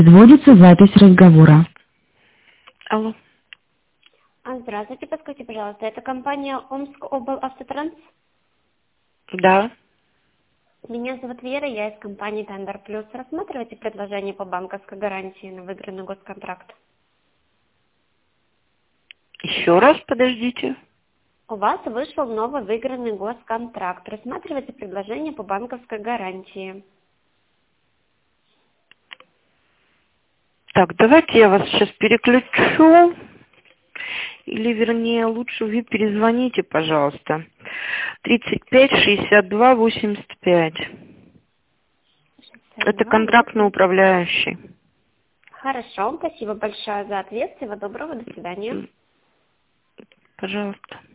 Вводится запись разговора. Алло. Здравствуйте, подскажите, пожалуйста, это компания Омскоблавтотранс? Да. Меня зовут Вера, я из компании Тендер Плюс. Рассматриваете предложение по банковской гарантии на выигранный госконтракт? Еще раз, подождите. У вас вышел новый выигранный госконтракт. Рассматриваете предложение по банковской гарантии. Так, давайте я вас сейчас переключу. Или, вернее, лучше вы перезвоните, пожалуйста. 35-62-85. Это контрактный управляющий. Хорошо, спасибо большое за ответ. Всего доброго, до свидания. Пожалуйста.